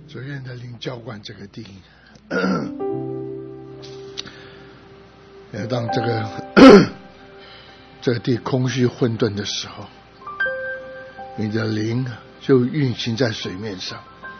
主愿的灵浇灌这个地，当这个地空虚混沌的时候，你的灵就运行在水面上。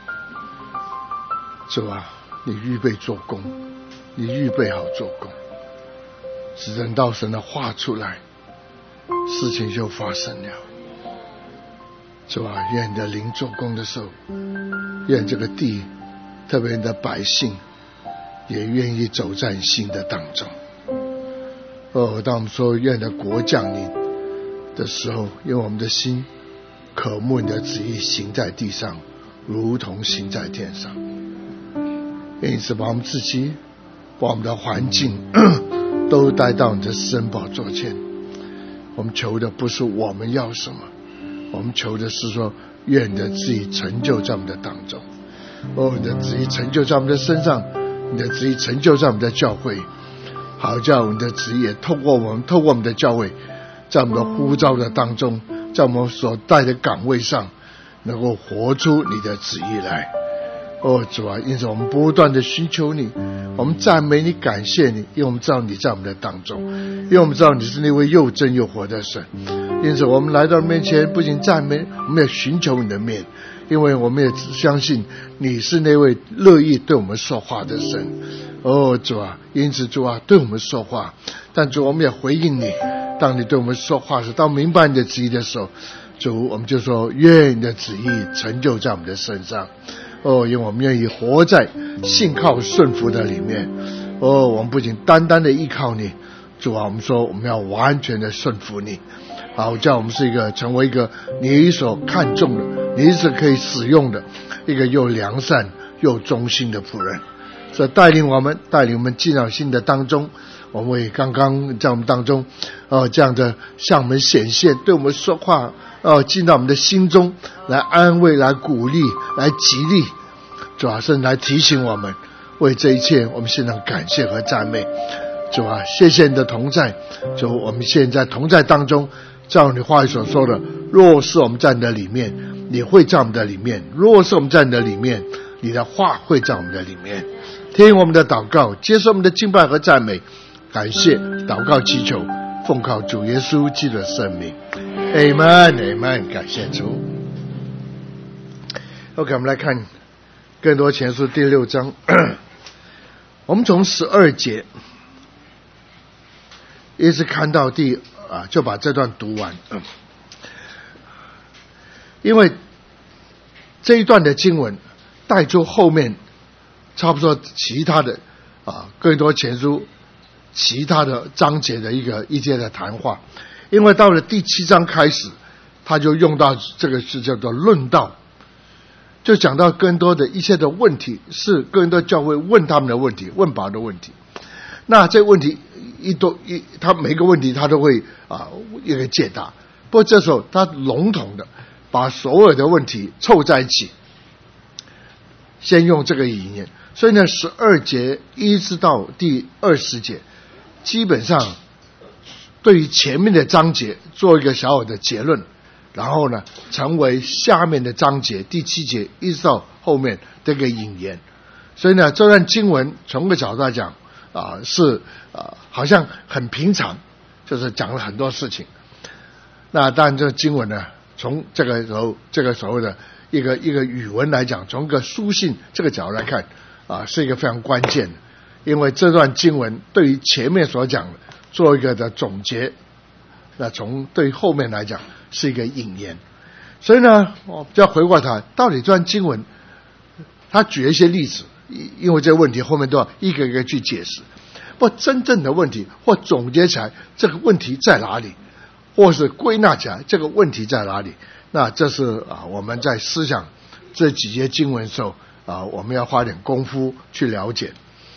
主啊，你预备做工，你预备好做工，只等到神的话出来，事情就发生了。主啊，愿你的灵做工的时候，愿这个地，特别你的百姓，也愿意走在新的当中。当我们说愿你的国降临的时候，因为我们的心渴慕你的旨意行在地上，如同行在天上。因此把我们自己，把我们的环境都带到你的施恩宝座前。我们求的不是我们要什么，我们求的是说，愿你的旨意成就在我们的当中。你的旨意成就在我们的身上，你的旨意成就在我们的教会，好叫你的旨意也透过我们的教会，在我们的呼召的当中，在我们所在的岗位上，能够活出你的旨意来。主啊，因此我们不断的寻求你，我们赞美你，感谢你，因为我们知道你在我们的当中，因为我们知道你是那位又真又活的神。因此我们来到面前，不仅赞美，我们也寻求你的面，因为我们也相信你是那位乐意对我们说话的神。主啊，因此主啊，对我们说话，但主我们也回应你。当你对我们说话时，当明白你的旨意的时候，主我们就说，愿你的旨意成就在我们的身上。因为我们愿意活在信靠顺服的里面。我们不仅单单的依靠你，主啊，我们说我们要完全的顺服你，好叫我们是成为一个你所看重的，你是可以使用的一个又良善又忠心的仆人。所以带领我们进到新的当中。我们也刚刚在我们当中这样的向我们显现，对我们说话，进到我们的心中，来安慰，来鼓励，来激励，主啊，甚至来提醒我们。为这一切我们献上感谢和赞美。主啊，谢谢你的同在。主，我们现在同在当中，照你话语所说的，若是我们在你的里面，你会在我们的里面；若是我们在你的里面，你的话会在我们的里面。听我们的祷告，接受我们的敬拜和赞美，感谢祷告祈求，奉靠主耶稣基督的圣名。 Amen Amen， 感谢主。 OK， 我们来看更多前书第6章我们从12节一直看到就把这段读完。因为这一段的经文带出后面差不多其他的更多前书其他的章节的一节的谈话。因为到了第7章开始，他就用到这个是叫做论道，就讲到更多的一些的问题，是更多教会问他们的问题，问保罗的问题。那这个问题他每个问题他都会一个解答。不过这时候他笼统的把所有的问题凑在一起，先用这个引言。所以呢12节一直到第20节，基本上对于前面的章节做一个小小的结论，然后呢成为下面的章节第7节一直到后面这个引言。所以呢这段经文从个角度来讲是好像很平常，就是讲了很多事情。那当然这经文呢从这个所谓的一个语文来讲，从一个书信这个角度来看是一个非常关键的。因为这段经文对于前面所讲的做一个的总结，那从对后面来讲是一个引言。所以呢我就要回过头，到底这段经文他举了一些例子，因为这个问题后面都要一个一个去解释。不过真正的问题或总结起来这个问题在哪里，或是归纳起来这个问题在哪里，那这是我们在思想这几节经文的时候我们要花点功夫去了解。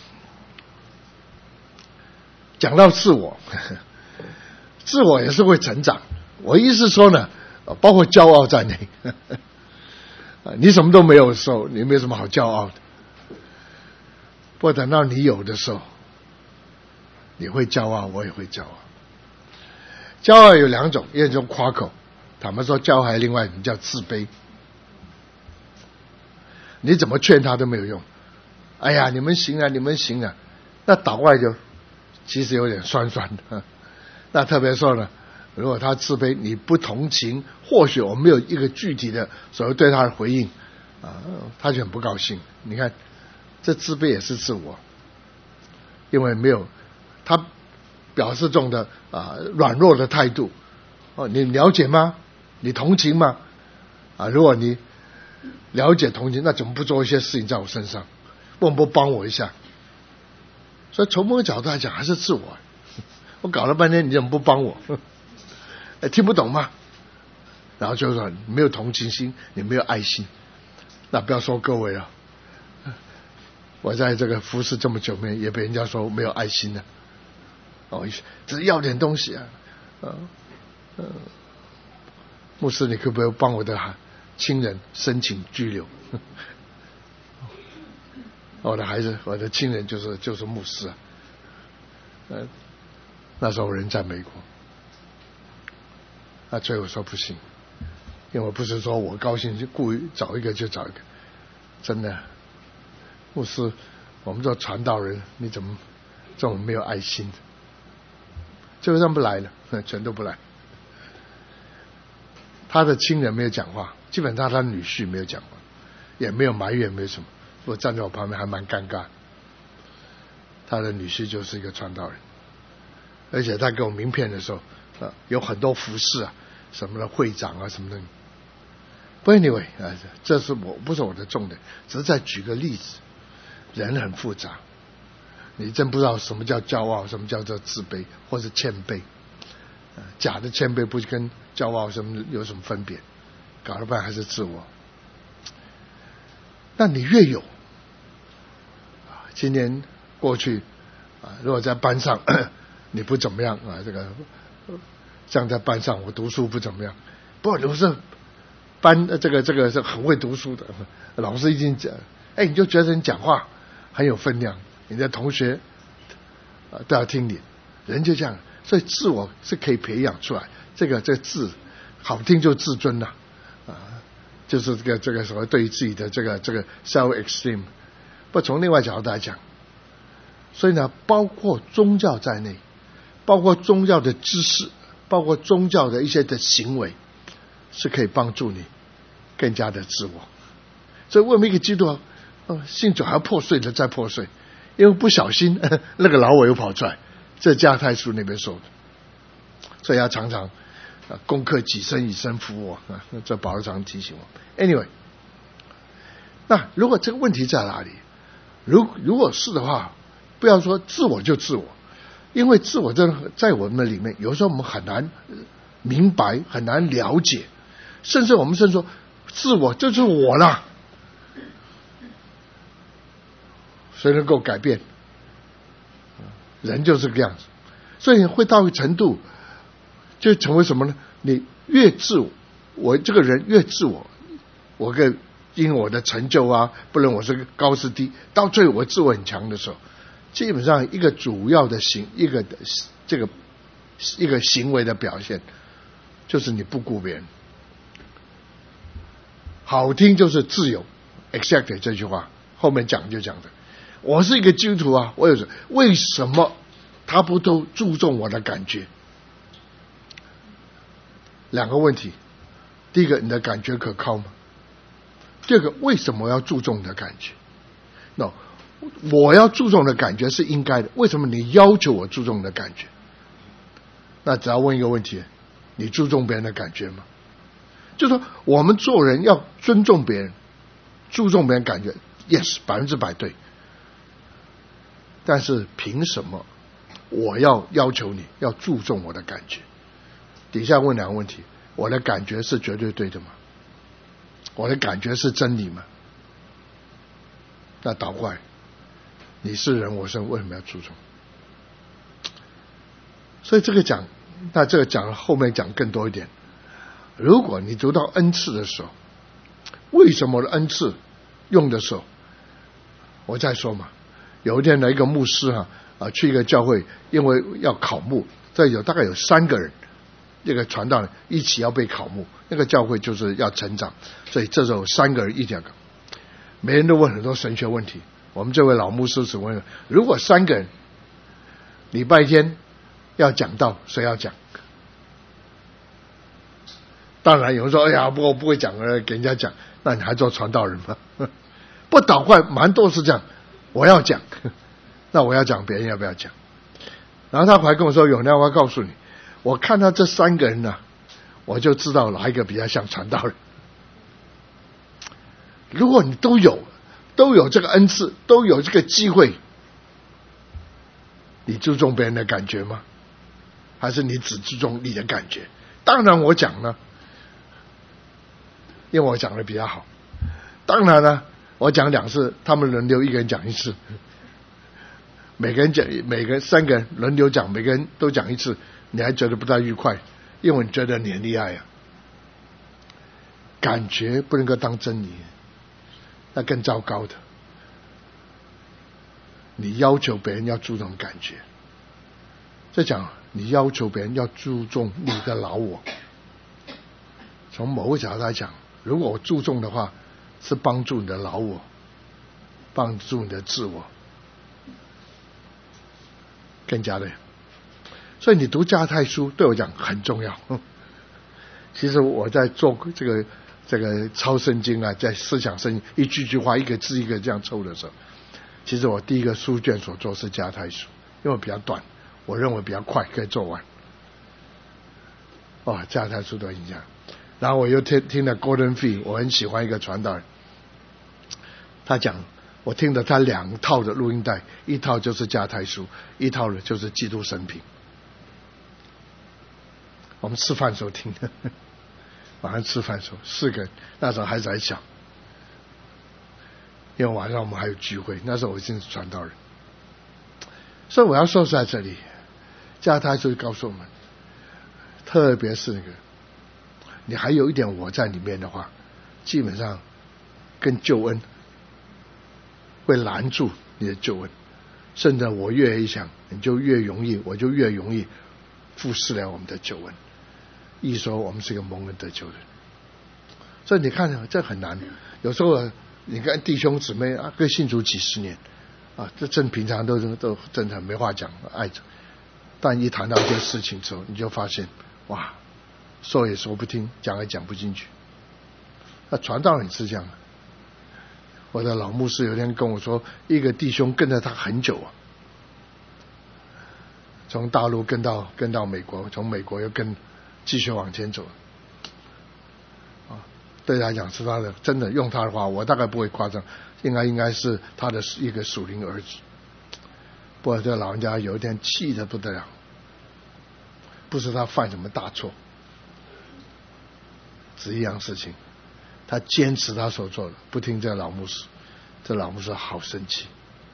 讲到自我自我也是会成长。我意思说呢包括骄傲在内你什么都没有的时候，你没什么好骄傲的。不过等到你有的时候，你会骄傲，我也会骄傲。骄傲有2种，一种夸口，他们说骄傲还有另外一种叫自卑。 你怎么劝他都没有用。哎呀，你们行啊，你们行啊，那倒过来就其实有点酸酸的。那特别说呢，如果他自卑，你不同情，或许我没有一个具体的所谓对他的回应他就很不高兴。你看，这自卑也是自我，因为没有他表示这种的软弱的态度。你了解吗？你同情吗？如果你了解同情，那怎么不做一些事情在我身上？为什么不帮我一下？所以从某个角度来讲，还是自我。我搞了半天，你怎么不帮我？听不懂吗？然后就说你没有同情心，你没有爱心。那不要说各位了，我在这个服侍这么久，也被人家说没有爱心了。只是要点东西牧师，你可不可以帮我的亲人申请居留？我的孩子，我的亲人就是牧师那时候人在美国，最后说不行，因为我不是说我高兴就故意找一个就找一个，真的，牧师，我们做传道人，你怎么这种没有爱心？最后他们不来了，全都不来。他的亲人没有讲话，基本上他女婿没有讲话，也没有埋怨，没有什么。我站在我旁边还蛮尴尬。他的女婿就是一个传道人，而且他给我名片的时候，有很多服饰什么的会长什么的。But anyway 这是不是我的重点，只是在举个例子。人很复杂，你真不知道什么叫骄傲，什么叫做自卑或是谦卑。假的谦卑不跟骄傲有什么分别？搞了半还是自我。那你越有，今年过去如果在班上你不怎么样这个像在班上我读书不怎么样，不过有时候班这个是很会读书的，老师已经讲，你就觉得你讲话很有分量，你的同学都要听你，人就这样。所以自我是可以培养出来，这个自好听就自尊就是这个所谓对于自己的这个 self esteem。不从另外角度来讲，所以呢，包括宗教在内，包括宗教的知识，包括宗教的一些的行为，是可以帮助你更加的自我。所以为什么一个基督徒信主还要破碎的再破碎？因为不小心那个老我又跑出来。这加太书那边说的，所以要常常攻克己身以身服我这保罗常提醒我。Anyway， 那如果这个问题在哪里？如果是的话，不要说自我就自我，因为自我在我们里面，有时候我们很难明白，很难了解，甚至我们说自我就是我啦，谁能够改变？人就是这个样子，所以会到一个程度，就成为什么呢？你越自我，我这个人越自我，因为我的成就不论我是高是低，到最后我自我很强的时候，基本上一个主要的一个行为的表现，就是你不顾别人。好听就是自由 ，exactly 这句话后面讲就讲的。我是一个基督徒我有为什么他不都注重我的感觉？两个问题，第一个，你的感觉可靠吗？第二个，为什么要注重你的感觉？ No， 我要注重的感觉是应该的，为什么你要求我注重你的感觉？那只要问一个问题，你注重别人的感觉吗？就是说我们做人要尊重别人，注重别人感觉 Yes， 100%对。但是凭什么我要求你要注重我的感觉？底下问两个问题，我的感觉是绝对对的吗？我的感觉是真理吗？那倒过来，你是人我是人，为什么要注重？所以这个讲后面讲更多一点。如果你读到恩赐的时候，为什么的恩赐用的时候，我再说嘛。有一天呢，一个牧师去一个教会，因为要考牧，这大概有3个人，这个传道人一起要被考牧，那个教会就是要成长，所以这时候3个人一起要考。 每人都问很多神学问题。我们这位老牧师只问：如果3个人礼拜天要讲道，谁要讲？当然有人说：哎呀，我不会讲，给人家讲，那你还做传道人吗？不祷告，蛮多是这样，我要讲，那我要讲，别人要不要讲？然后他还跟我说：永亮，我要告诉你，我看到这3个人呢，我就知道哪一个比较像传道人。如果你都有这个恩赐，都有这个机会，你注重别人的感觉吗？还是你只注重你的感觉？当然我讲呢，因为我讲的比较好。当然呢，我讲2次，他们轮流一个人讲1次，每个3个人轮流讲，每个人都讲1次，你还觉得不太愉快，因为你觉得你很厉害啊。感觉不能够当真理，那更糟糕的。你要求别人要注重感觉，再讲你要求别人要注重你的老我。从某个角度来讲，如果我注重的话，是帮助你的老我，帮助你的自我，更加的。所以你读加拉太书对我讲很重要。其实我在做这个抄圣经啊，在思想圣经一句句话一个字一个这样抽的时候，其实我第一个书卷所做是加拉太书，因为比较短，我认为比较快可以做完。加拉太书的影响。然后我又听了 Gordon Fee， 我很喜欢一个传道人，他讲，我听了他2套的录音带，一套就是加拉太书，一套的就是基督生平。我们吃饭的时候听的，晚上吃饭的时候4个人，那时候孩子还小，因为晚上我们还有聚会，那时候我已经是传道人。所以我要说在这里，加拉太书告诉我们，特别是那个你还有一点我在里面的话，基本上跟救恩会拦住你的救恩，甚至我越一想，你就越容易，我就越容易忽视了我们的救恩，一说我们是个蒙恩得救的人。所以你看这很难，有时候你看弟兄姊妹啊，跟信主几十年啊，这正平常都正常没话讲，爱着，但一谈到这些事情之后，你就发现哇，说也说不听，讲也讲不进去。那传道人是这样的。我的老牧师有一天跟我说，一个弟兄跟着他很久啊，从大陆跟到美国，从美国又继续往前走。对他讲是他的，真的用他的话，我大概不会夸张，应该是他的一个属灵儿子。不过这老人家有一天气得不得了，不是他犯什么大错，只一样事情，他坚持他所做的，不听这个老牧师，这老牧师好生气。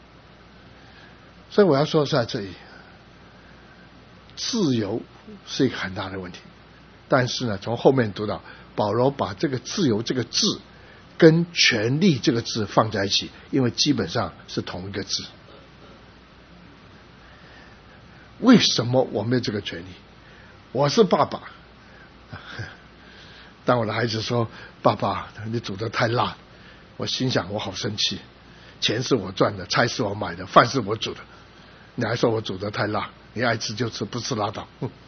所以我要说在这里，自由是一个很大的问题，但是呢，从后面读到保罗把这个自由这个字跟权利这个字放在一起，因为基本上是同一个字。为什么我没有这个权利？我是爸爸，当我的孩子说爸爸你煮得太辣，我心想我好生气，钱是我赚的，菜是我买的，饭是我煮的，你还说我煮得太辣，你爱吃就吃，不吃拉倒。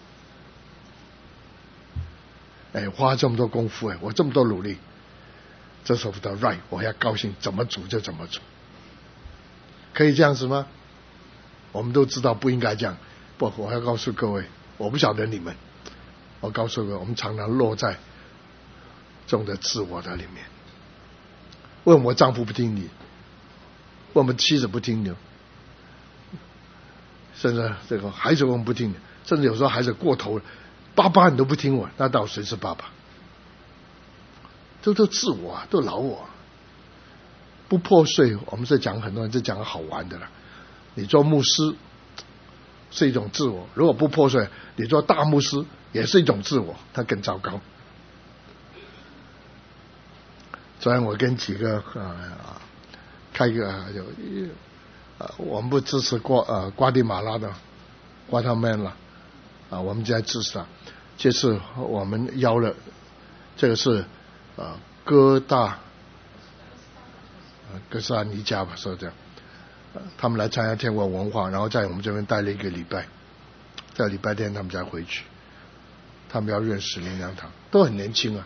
花这么多功夫，我这么多努力，这时候的 right 我要高兴，怎么煮就怎么煮，可以这样子吗？我们都知道不应该这样。不，我要告诉各位，我不晓得你们，我告诉各位，我们常常落在这种的自我的里面。为什么我丈夫不听你？为什么妻子不听你？甚至这个孩子为什么不听你？甚至有时候孩子过头了，爸爸你都不听我，那到谁是爸爸？这都自我啊，都老我。不破碎，我们是讲很多人是讲好玩的了。你做牧师是一种自我，如果不破碎，你做大牧师也是一种自我，它更糟糕。昨天我跟几个开一个我们不支持瓜地马拉的瓜特曼了我们就在支持他。这次我们邀了，这个是哥大哥斯达黎加吧，说这样，他们来参加天国文化，然后在我们这边待了1个礼拜，在礼拜天他们才回去，他们要认识灵粮堂，都很年轻啊。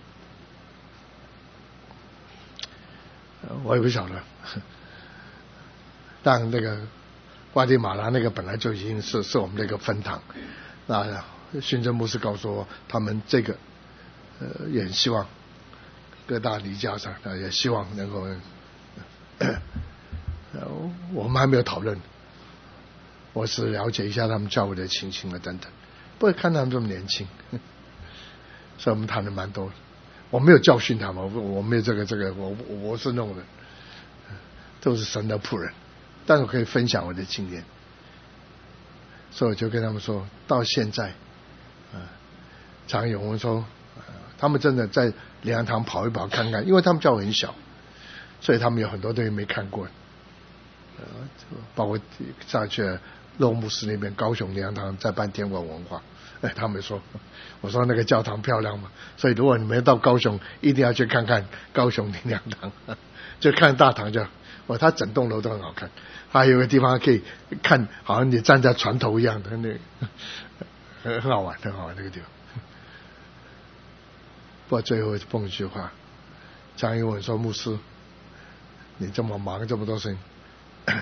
我也不晓得，但那个瓜地马拉那个本来就已经是我们那个分堂，那训政牧师告诉我，他们这个也希望各大离家上，也希望能够，我们还没有讨论，我是了解一下他们教会的情形了等等，不会看他们这么年轻，所以我们谈的蛮多的。我没有教训他们，我没有这个，我是弄的，都是神的仆人，但是我可以分享我的经验，所以我就跟他们说，到现在，常有人说，他们真的在灵粮堂跑一跑看看，因为他们教会很小，所以他们有很多东西没看过，包括上去洛牧师那边高雄灵粮堂在办天国文化。他们说，我说那个教堂漂亮嘛，所以如果你们到高雄，一定要去看看高雄灵粮堂，就看大堂就，它整栋楼都很好看，还有个地方可以看，好像你站在船头一样的，那很好玩，很好玩那个地方。不过最后蹦一句话，张英文说：“牧师，你这么忙，这么多事情，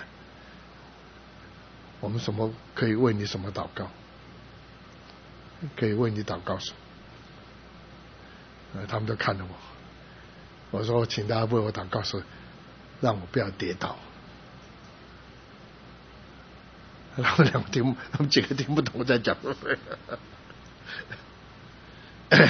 我们什么可以为你什么祷告？”可以为你祷告什么？他们都看着我，我说请大家为我祷告说，让我不要跌倒。他们几个听不懂我在讲什么。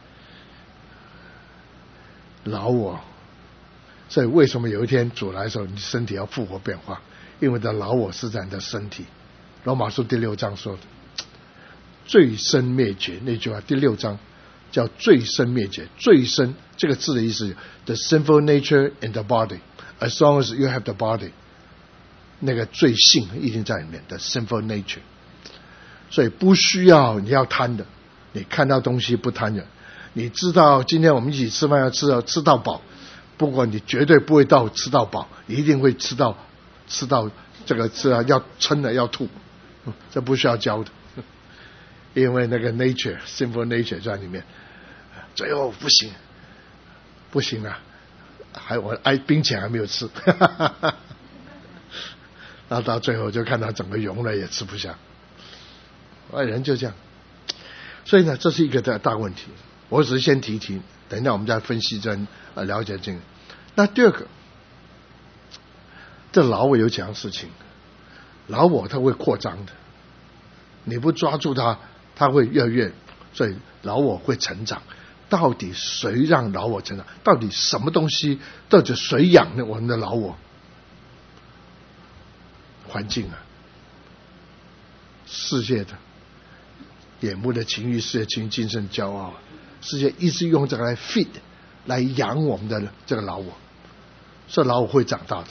老我，所以为什么有一天主来的时候，你身体要复活变化？因为的老我是在你的身体。罗马书第6章说的。罪生灭绝那句话，第6章叫罪生灭绝。罪生这个字的意思 ，the sinful nature in the body. As long as you have the body， 那个罪性一定在里面的 sinful nature。所以不需要你要贪的，你看到东西不贪的，你知道今天我们一起吃饭要吃到饱，不过你绝对不会到吃到饱，你一定会吃到这个要撑的要吐，这不需要教的。因为那个 nature sinful nature 在里面，最后不行了，我冰淇淋还没有吃，然后到最后就看到整个融了也吃不下，人就这样。所以呢，这是一个大问题。我只是先提，等一下我们再分析了解这个。那第二个，这老我有几样事情，老我它会扩张的，你不抓住它。他会越来越，所以老我会成长。到底谁让老我成长？到底什么东西？到底谁养我们的老我？环境啊，世界的眼目的情欲，世界情欲，精神骄傲，世界一直用这个来 feed， 来养我们的这个老我，所以老我会长大的。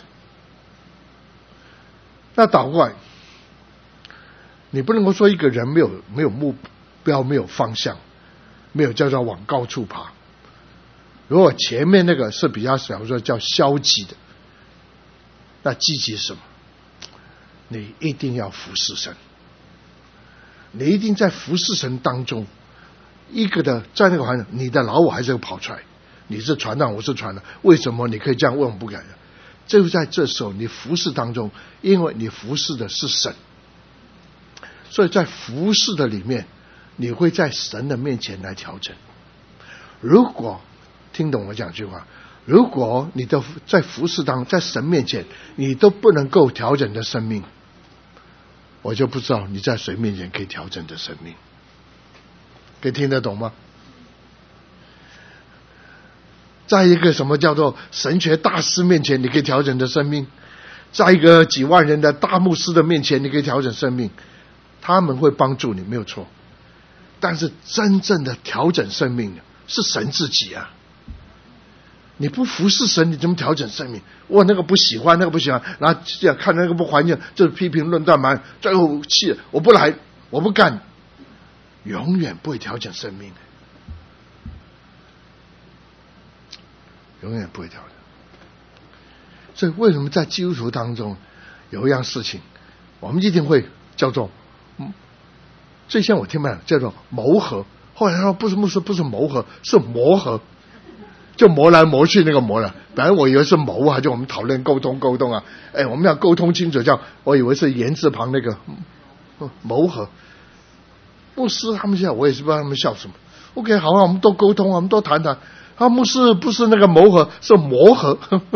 那倒过来。你不能够说一个人没有目标，没有方向，没有叫做往高处爬。如果前面那个是比较少说叫消极的，那积极是什么？你一定要服侍神，你一定在服侍神当中，一个的在那个环境，你的老我还是会跑出来。你是传道，我是传道，为什么你可以这样问我不敢？就在这时候，你服侍当中，因为你服侍的是神。所以在服侍的里面，你会在神的面前来调整。如果听懂我讲句话，如果你的在服侍当中，在神面前，你都不能够调整的生命，我就不知道你在谁面前可以调整的生命。可以听得懂吗？在一个什么叫做神学大师面前，你可以调整的生命；在一个几万人的大牧师的面前，你可以调整生命。他们会帮助你，没有错。但是真正的调整生命的是神自己啊！你不服侍神，你怎么调整生命？我那个不喜欢，那个不喜欢，然后看那个不环境，就是批评论断嘛，最后气了，我不来，我不干，永远不会调整生命，永远不会调整。 所以为什么在基督徒当中有一样事情，我们一定会叫做，最先我听到叫做谋合，后来他说不是牧师，不是谋合，是磨合，就磨来磨去那个磨了。本来我以为是谋啊，就我们讨论沟通啊，我们要沟通清楚，我以为是言字旁那个谋合。牧师他们笑，我也是不知道他们笑什么。OK， 好啊，我们都沟通啊，我们都谈谈。牧师不是那个谋合，是磨合，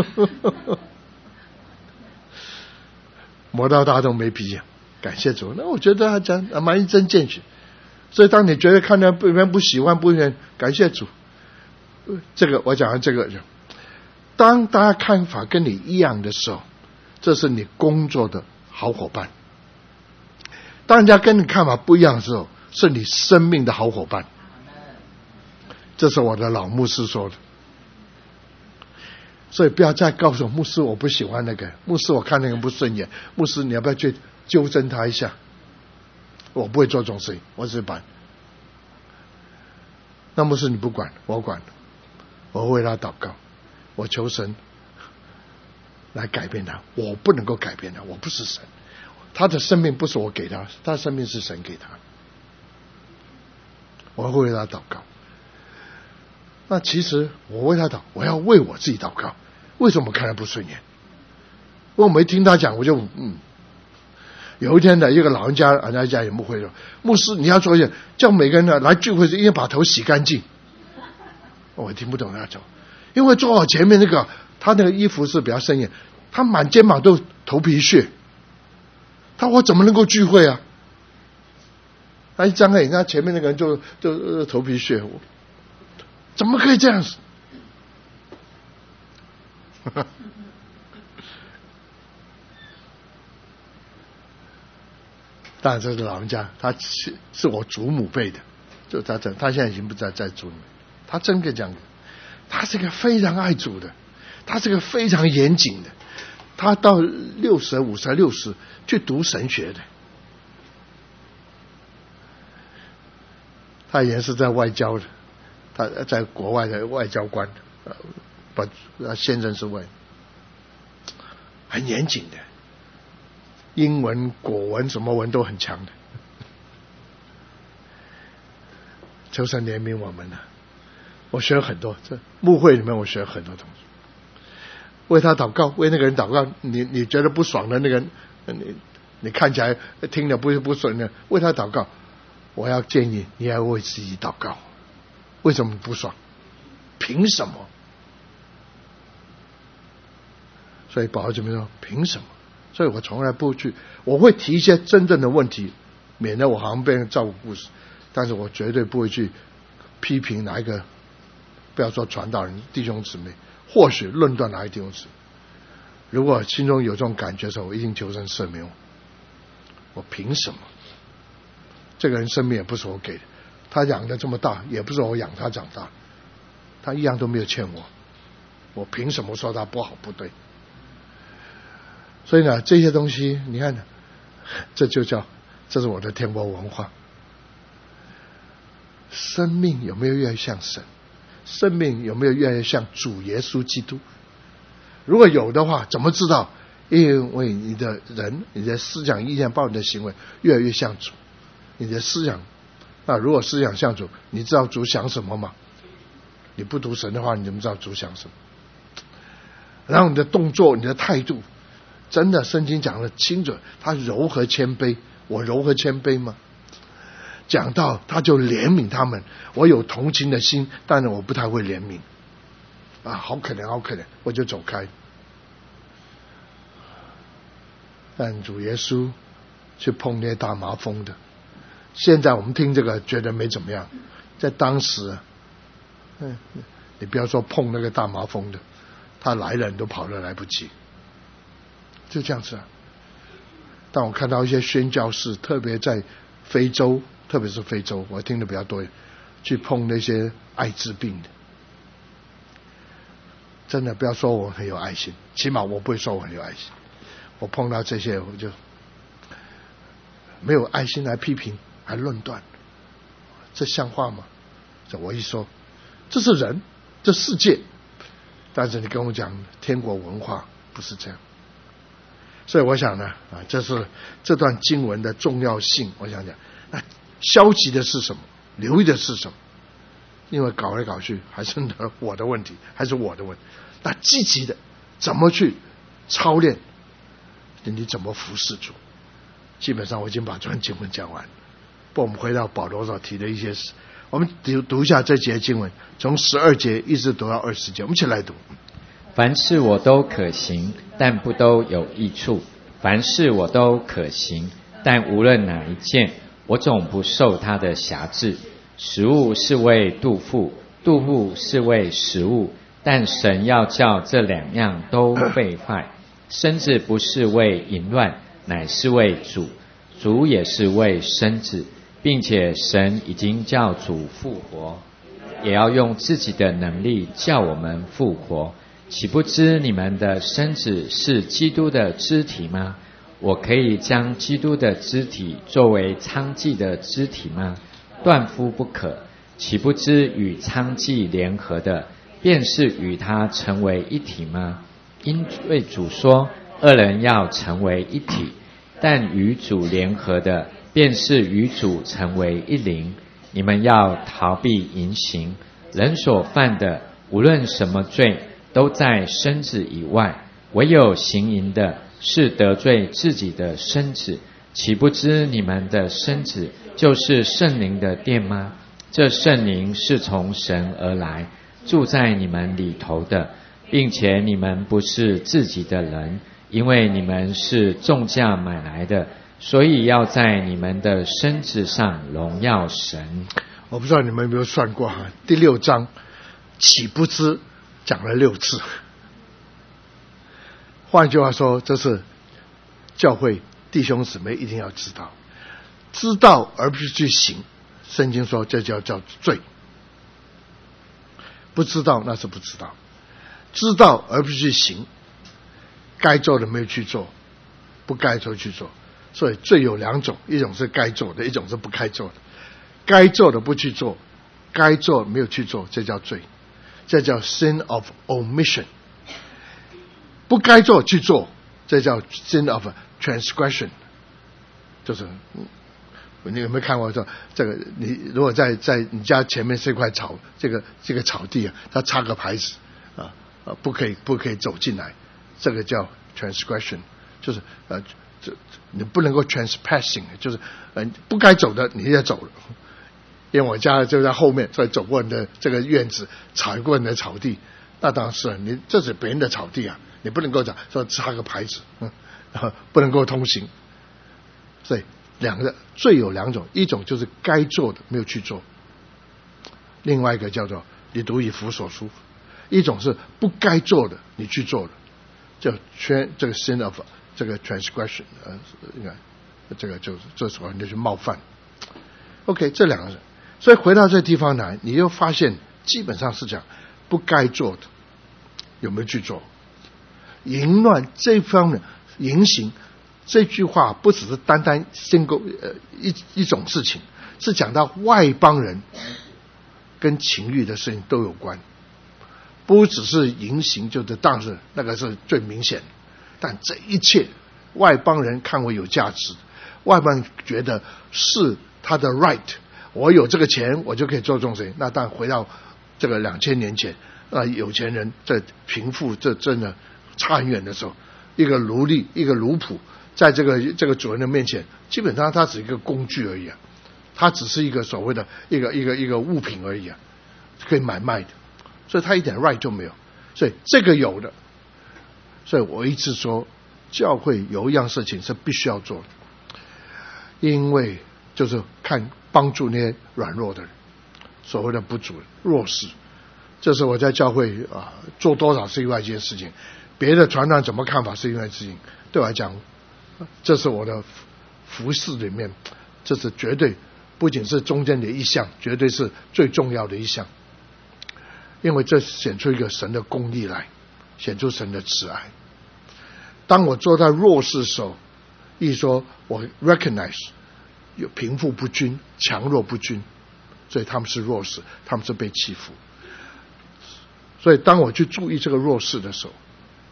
磨到大家都没脾气。感谢主，那我觉得他讲蛮一针见血。所以当你觉得看到别人不喜欢不愿意，感谢主。这个我讲的这个，当大家看法跟你一样的时候，这是你工作的好伙伴。当人家跟你看法不一样的时候，是你生命的好伙伴。这是我的老牧师说的。所以不要再告诉我牧师我不喜欢那个，牧师我看那个不顺眼，牧师你要不要去纠正他一下？我不会做这种事情，我只是管。那牧师你不管，我管，我会为他祷告，我求神来改变他，我不能够改变他，我不是神，他的生命不是我给他，他的生命是神给他，我会为他祷告。那其实我为他祷，我要为我自己祷告。为什么看他不顺眼？我没听他讲，我就有一天的一个老人家，人家也牧会说，牧师你要做一件，叫每个人呢来聚会时一定把头洗干净。我听不懂他讲，因为坐我前面那个，他那个衣服是比较深眼，他满肩膀都头皮屑，我怎么能够聚会啊？他一张开眼，他前面那个人就头皮屑，怎么可以这样子？当然这是老人家，他是我祖母辈的，就他现在已经不在祖母，他真的这样，他是个非常爱主的，他是个非常严谨的，他到60去读神学的，他也是在外交的，他在国外的外交官，他先生是很严谨的，英文、国文什么文都很强的。求神怜悯我们呢，我学了很多，这牧会里面我学了很多东西。为他祷告，为那个人祷告，你觉得不爽的那个，你看起来听了不顺的，为他祷告。我要建议你要为自己祷告。为什么不爽？凭什么？所以保罗这边说凭什么？所以我从来不去，我会提一些真正的问题，免得我好像被人照顾故事，但是我绝对不会去批评哪一个，不要说传道人弟兄姊妹，或许论断哪一弟兄姊妹。如果心中有这种感觉的时候，我一定求神赦免我。我凭什么？这个人生命也不是我给的，他养得这么大，也不是我养他长大，他一样都没有欠我，我凭什么说他不好不对？所以呢，这些东西你看，这是我的天国文化。生命有没有越来越像神？生命有没有越来越像主耶稣基督？如果有的话，怎么知道？因为你的人、你的思想、意见、包括你的行为越来越像主。你的思想，那如果思想像主，你知道主想什么吗？你不读神的话，你怎么知道主想什么？然后你的动作、你的态度，真的圣经讲得清楚，他柔和谦卑。我柔和谦卑吗？讲到他就怜悯他们，我有同情的心，但是我不太会怜悯好可怜好可怜，我就走开。但主耶稣去碰那些大麻风的，现在我们听这个觉得没怎么样，在当时你不要说碰那个大麻风的，他来了你都跑得来不及，就这样子但我看到一些宣教士，特别在非洲，特别是非洲，我听的比较多，去碰那些艾滋病的，真的不要说我很有爱心，起码我不会说我很有爱心。我碰到这些，我就没有爱心来批评，还论断，这像话吗？这我一说，这是人，这世界。但是你跟我讲天国文化， 不是这样。所以我想呢，这是这段经文的重要性。我想讲，那消极的是什么？留意的是什么？因为搞来搞去还是我的问题，还是我的问题。那积极的怎么去操练？你怎么服侍主？基本上我已经把这段经文讲完。不，我们回到保罗所提的一些事，我们读一下这节经文，从12节一直读到20节，我们一起来读。 凡事我都可行，但不都有益处；凡事我都可行，但无论哪一件，我总不受它的辖制。食物是为肚腹，肚腹是为食物，但神要叫这两样都被坏。身子不是为淫乱，乃是为主；主也是为身子，并且神已经叫主复活，也要用自己的能力叫我们复活。岂不知你们的身子是基督的肢体吗？我可以将基督的肢体作为娼妓的肢体吗？断乎不可。岂不知与娼妓联合的，便是与他成为一体吗？因为主说，二人要成为一体。但与主联合的，便是与主成为一灵。你们要逃避淫行。人所犯的，无论什么罪，都在身子以外，唯有行淫的，是得罪自己的身子。岂不知你们的身子就是圣灵的殿吗？这圣灵是从神而来，住在你们里头的，并且你们不是自己的人，因为你们是重价买来的，所以要在你们的身子上荣耀神。 我不知道你们有没有算过第6章岂不知讲了6次。换句话说，这是教会弟兄姊妹一定要知道，知道而不是去行。圣经说这叫罪，不知道那是不知道，知道而不是去行，该做的没有去做，不该做去做。所以罪有2种，一种是该做的，一种是不该做的。该做的不去做，该做没有去做，这叫罪，这叫 sin of omission。 不该做去做，这叫 sin of transgression。 就是你有没有看过说这个？你如果在你家前面是一块草，这个草地它插个牌子不可以走进来，这个叫 transgression。 就是你不能够 transpassing， 就是不该走的你也走了。因为我家就在后面，所以走过你的这个院子，踩过你的草地，那当然是你这是别人的草地你不能够讲说插个牌子，不能够通行。所以罪有2种，一种就是该做的没有去做，另外一个叫做你读以弗所书，一种是不该做的你去做了，叫这个 sin of 这个 transgression， 这个就是这时候你就去冒犯。OK， 这2个人，所以回到这地方来，你又发现基本上是讲不该做的有没有去做。淫乱这方面，淫行这句话不只是单单一种事情，是讲到外邦人跟情欲的事情都有关，不只是淫行，就是当然那个是最明显的，但这一切外邦人看为有价值，外邦人觉得是他的 right， 我有这个钱我就可以做这种事情。那当然回到这个2000年前，有钱人这贫富这真的差很远的时候，一个奴隶一个奴仆在这个主人的面前，基本上他只是一个工具而已他只是一个所谓的一个物品而已可以买卖的，所以他一点 right 都没有。所以这个有的，所以我一直说教会有一样事情是必须要做的，因为就是帮助那些软弱的人，所谓的不足弱势。这是我在教会做多少是另外一件事情，别的传道怎么看法是另外一件事情。对我来讲，这是我的服事里面，这是绝对不仅是中间的一项，绝对是最重要的一项。因为这显出一个神的公义来，显出神的慈爱。当我坐在弱势的时候，一说我 recognize 有贫富不均，强弱不均，所以他们是弱势，他们是被欺负。所以当我去注意这个弱势的时候，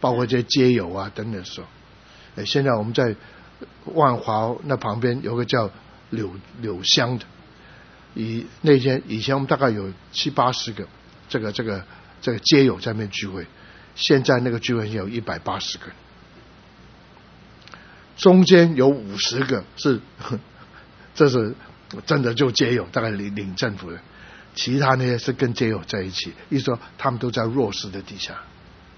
包括这些街友啊等等的时候，现在我们在万华那旁边有个叫柳乡的，以前我们大概有70-80个这个街友在那边聚会，现在那个聚会有180个人，中间有50个是这是真的就街友，大概领政府的，其他那些是跟街友在一起，意思说他们都在弱势的底下。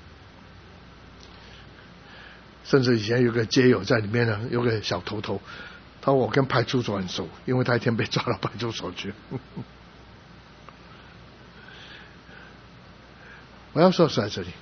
甚至以前有个街友在里面呢，有个小头头，他说我跟派出所很熟，因为他一天被抓到派出所去。我要说是在这里，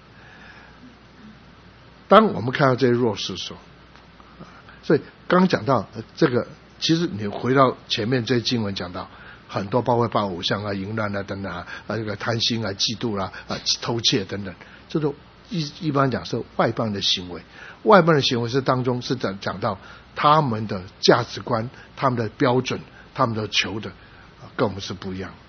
当我们看到这些弱势的时候，所以刚讲到这个，其实你回到前面这些经文讲到很多，包括偶像啊、淫乱啊等等啊，这个贪心啊、嫉妒啦、偷窃等等，这都一般讲是外邦的行为。外邦的行为是当中是讲到他们的价值观、他们的标准、他们的求的跟我们是不一样。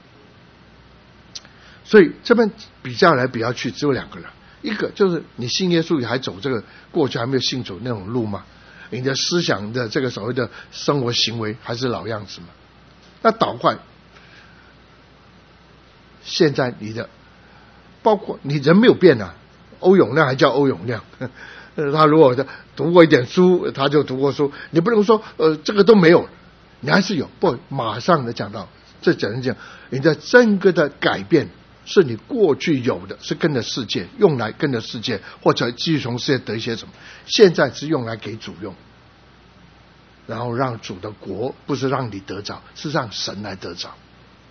所以这边比较来比较去只有2个人，一个就是你信耶稣，你还走这个过去还没有信主那种路吗？你的思想的这个所谓的生活行为还是老样子吗？那倒换，现在你的包括你人没有变啊，欧永亮还叫欧永亮，他如果读过一点书，他就读过书，你不能说这个都没有，你还是有，不马上的讲到这讲，你的整个的改变是你过去有的，是跟着世界用来跟着世界，或者继续从世界得一些什么，现在是用来给主用，然后让主的国不是让你得着，是让神来得着。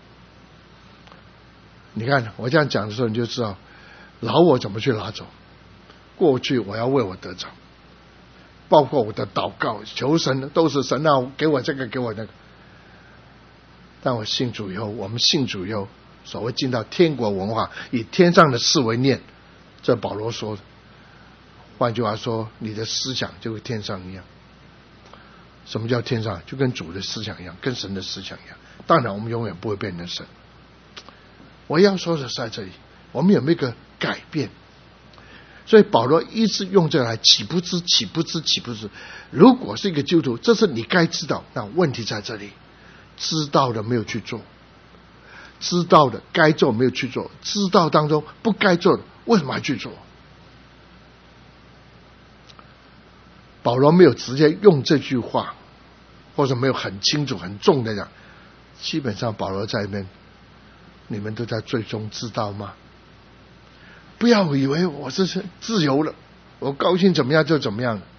你看我这样讲的时候，你就知道老我怎么去拿走。过去我要为我得着，包括我的祷告求神都是神啊，给我这个给我那个。但我信主以后，我们信主以后，所谓进到天国文化，以天上的事为念，这保罗说的。换句话说，你的思想就跟天上一样。什么叫天上？就跟主的思想一样，跟神的思想一样。当然我们永远不会变成神。我要说的是在这里，我们有没有一个改变？所以保罗一直用这个来岂不知。如果是一个基督徒，这是你该知道。那问题在这里，知道的没有去做，知道的该做没有去做，知道当中不该做的为什么还去做？保罗没有直接用这句话，或者没有很清楚很重的讲，基本上保罗在那边，你们都在最终知道吗？不要以为我是自由了，我高兴怎么样就怎么样。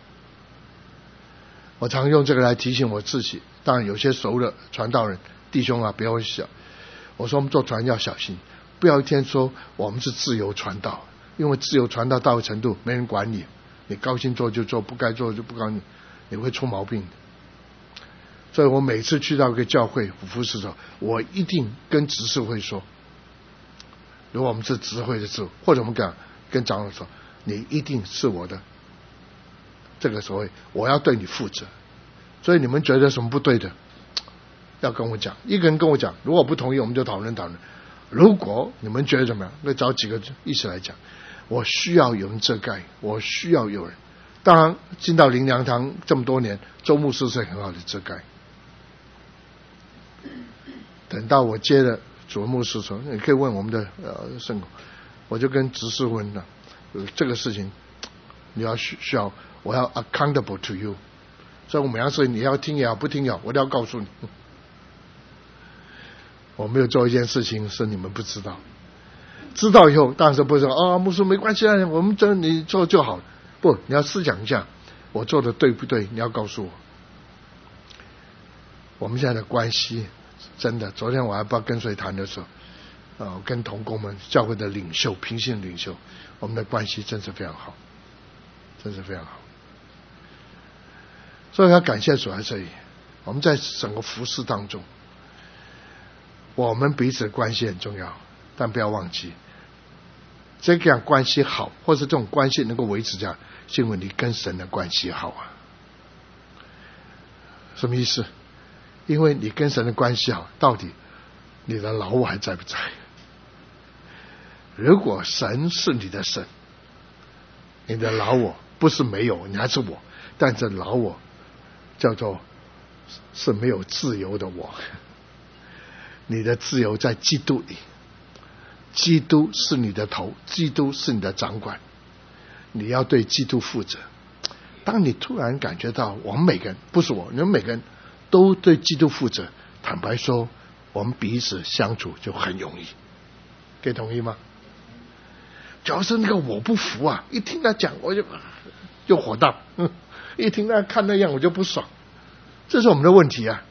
我常用这个来提醒我自己，当然有些熟的传道人弟兄啊，不要小。我说我们做传要小心，不要一天说我们是自由传道，因为自由传道到个程度没人管你，你高兴做就做，不该做就不高兴，你会出毛病的。所以我每次去到一个教会服侍的时候，我一定跟执事会说，如果我们是执会的时候，或者我们跟长老说，你一定是我的这个所谓我要对你负责，所以你们觉得什么不对的要跟我讲，一个人跟我讲，如果不同意我们就讨论，如果你们觉得怎么样，那找几个一起来讲。我需要有人遮盖，我需要有人。当然进到灵粮堂这么多年，周牧师是很好的遮盖。等到我接了主牧师说，你可以问我们的圣公，我就跟执事问了，这个事情你要需要我要 accountable to you， 所以我每样事你要听也好不听也好，我都要告诉你。我没有做一件事情是你们不知道，知道以后当然是不说牧师没关系啊，我们这你做就好了。不，你要思想一下，我做的对不对？你要告诉我。我们现在的关系真的，昨天我还不知道跟谁谈的时候，跟同工们、教会的领袖、平信领袖，我们的关系真是非常好，真是非常好。所以要感谢主在这里，我们在整个服事当中，我们彼此的关系很重要，但不要忘记，这样关系好，或是这种关系能够维持这样，是因为你跟神的关系好啊。什么意思？因为你跟神的关系好，到底你的老我还在不在？如果神是你的神， 你的老我不是没有，你还是我，但是老我叫做是没有自由的我。你的自由在基督里，基督是你的头，基督是你的掌管，你要对基督负责。当你突然感觉到我们每个人，不是我，你们每个人都对基督负责，坦白说，我们彼此相处就很容易。可以同意吗？主要是那个我不服啊，一听他讲我就火大，一听他看那样我就不爽，这是我们的问题啊。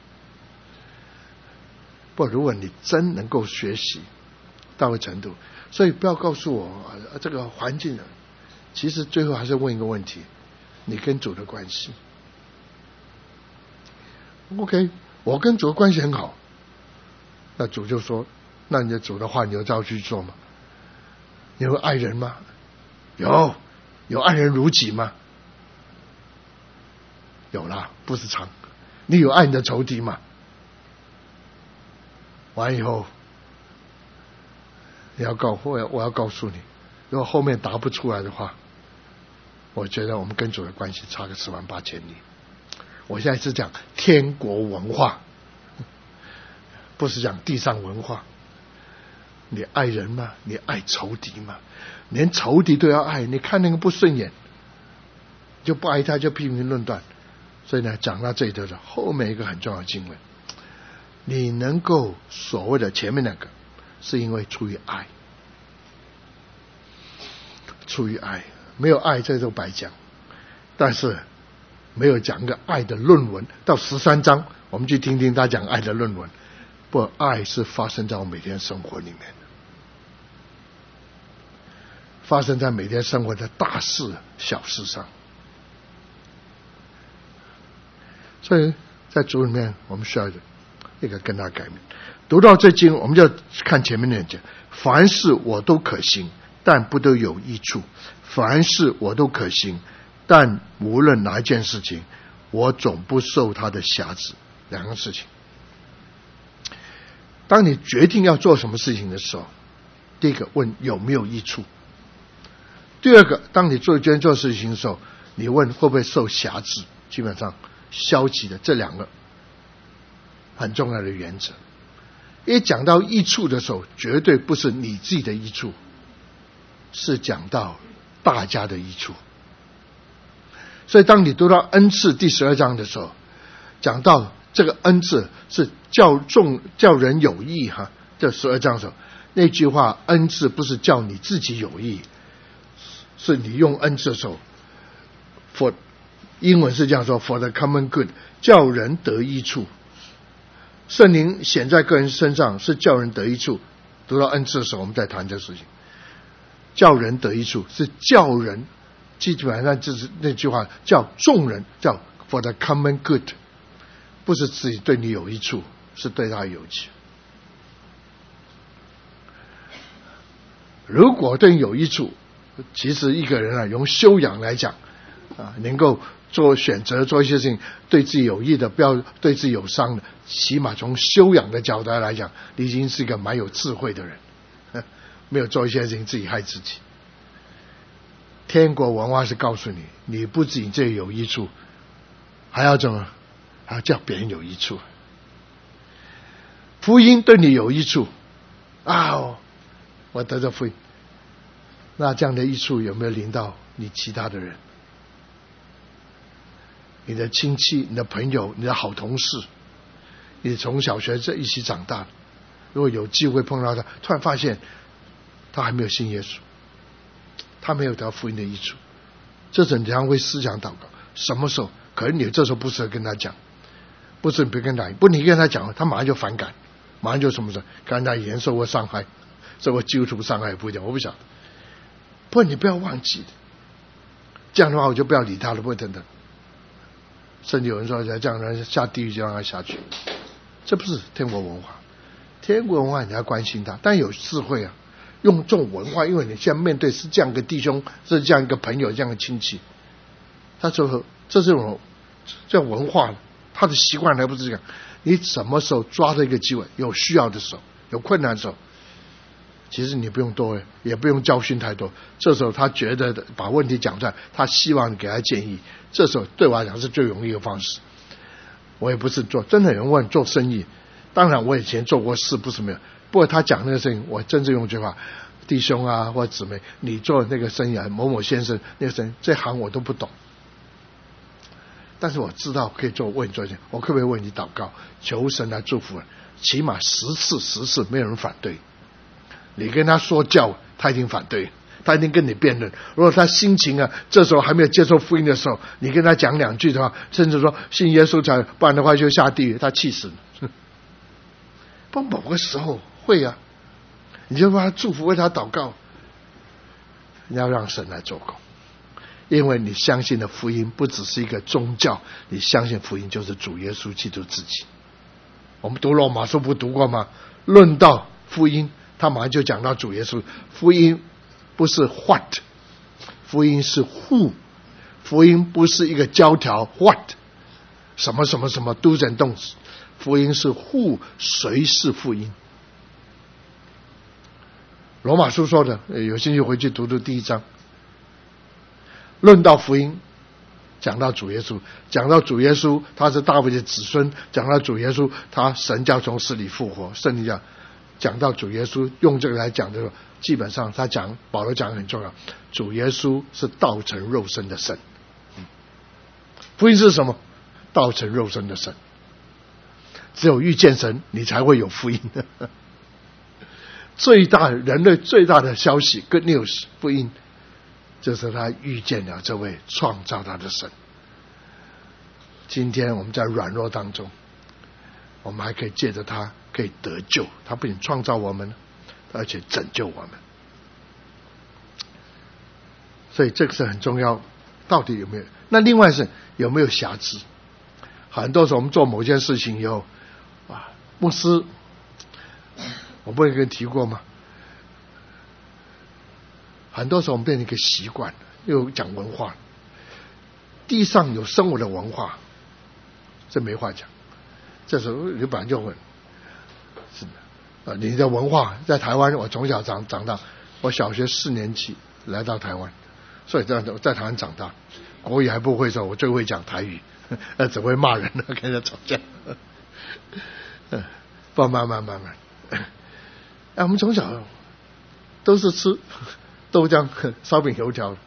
不，如果你真能够学习到个程度，所以不要告诉我这个环境，其实最后还是问一个问题，你跟主的关系。OK， 我跟主的关系很好，那主就说，那你的主的话你就照去做吗？你会爱人吗？有爱人如己吗？有啦，不是常。你有爱你的仇敌吗？完以后，我要告诉你，如果后面答不出来的话，我觉得我们跟主的关系差个10万8千里。我现在是讲天国文化，不是讲地上文化。你爱人吗？你爱仇敌吗？连仇敌都要爱，你看那个不顺眼，就不爱他就批评论断。所以呢，讲到这里的时候，后面一个很重要的经文，你能够所谓的前面那个，是因为出于爱，出于爱，没有爱这就白讲。但是没有讲个爱的论文，到13章我们去听听他讲爱的论文。不，爱是发生在我每天生活里面的，发生在每天生活的大事小事上。所以在主里面我们需要一个更大改变。读到这经，我们就看前面那讲，凡事我都可行，但不都有益处。凡事我都可行，但无论哪一件事情，我总不受他的辖制。两个事情，当你决定要做什么事情的时候，第一个问有没有益处，第二个，当你决定做事情的时候，你问会不会受辖制。基本上消极的这两个很重要的原则。一讲到益处的时候，绝对不是你自己的益处，是讲到大家的益处。所以当你读到恩赐第12章的时候，讲到这个恩赐是叫人有益哈，这12章的时候，那句话恩赐不是叫你自己有益，是你用恩赐的时候 for 英文是这样说 for the common good， 叫人得益处。圣灵显在个人身上是叫人得益处。读到恩赐的时候我们再谈这事情，叫人得益处是叫人，基本上就是那句话叫众人，叫 for the common good， 不是自己对你有益处，是对他有益处。如果对你有益处，其实一个人用修养来讲能够做选择，做一些事情对自己有益的，不要对自己有伤的，起码从修养的角度来讲，你已经是一个蛮有智慧的人，没有做一些事情自己害自己。天国文化是告诉你，你不仅这有益处，还要怎么？还要叫别人有益处。福音对你有益处我得着福音，那这样的益处有没有临到你其他的人？你的亲戚、你的朋友、你的好同事，你从小学一起长大，如果有机会碰到他，突然发现他还没有信耶稣，他没有得到福音的益处，这时候你常会思想祷告，什么时候？可是你这时候不适合跟他讲，不是你别跟他，不你跟他讲，他马上就反感，马上就什么事？刚才以前受过伤害，受过基督徒伤害不讲，我不晓得。不过你不要忘记，这样的话我就不要理他了，不会等等。甚至有人说这样人下地狱就让他下去，这不是天国文化。天国文化你要关心他，但有智慧啊，用这种文化，因为你现在面对是这样一个弟兄，是这样一个朋友，这样的亲戚，他说这种文化，他的习惯还不是这样。你什么时候抓到一个机会，有需要的时候，有困难的时候， 其实你不用多，也不用教训太多。这时候他觉得把问题讲出来，他希望你给他建议。这时候对我来讲是最容易的方式。我也不是做，真的有人问做生意，当然我以前做过事，不是没有。不过他讲那个生意，我真正用句话，弟兄啊或姊妹，你做那个生意啊，某某先生那个生意，这行我都不懂。但是我知道可以为你做一件，我可不可以为你祷告，求神来祝福？起码10次没有人反对。你跟他说教，他一定反对，他一定跟你辩论。如果他心情啊，这时候还没有接受福音的时候，你跟他讲2句的话，甚至说信耶稣才，不然的话就下地狱，他气死了。不，某个时候会啊，你就为他祝福，为他祷告。你要让神来做工，因为你相信的福音不只是一个宗教，你相信福音就是主耶稣基督自己。我们读罗马书不读过吗？论到福音，他马上就讲到主耶稣。福音不是 what， 福音是 who， 福音不是一个教条 what， 什么什么什么 do's and don'ts， 福音是 who， 谁是福音。罗马书说的，有兴趣回去读读第1章。论到福音，讲到主耶稣，讲到主耶稣他是大卫的子孙，讲到主耶稣他神将从死里复活，圣经讲到主耶稣，用这个来讲的时候，基本上保罗讲很重要，主耶稣是道成肉身的神。福音是什么？道成肉身的神。只有遇见神，你才会有福音。人类最大的消息 Good News 福音，就是他遇见了这位创造他的神。今天我们在软弱当中，我们还可以借着他可以得救，他不仅创造我们，而且拯救我们。所以这个是很重要，到底有没有？那另外是有没有瑕疵？很多时候我们做某件事情以后，牧师，我不会跟你提过吗？很多时候我们变成一个习惯，又讲文化，地上有生活的文化，这没话讲。这时候你本来就问，是的，你的文化在台湾，我从小长大，我小学4年级来到台湾，所以在台湾长大，国语还不会的时候，我最会讲台语，只会骂人跟人家吵架。慢慢，我们从小都是吃豆浆、烧饼、油条。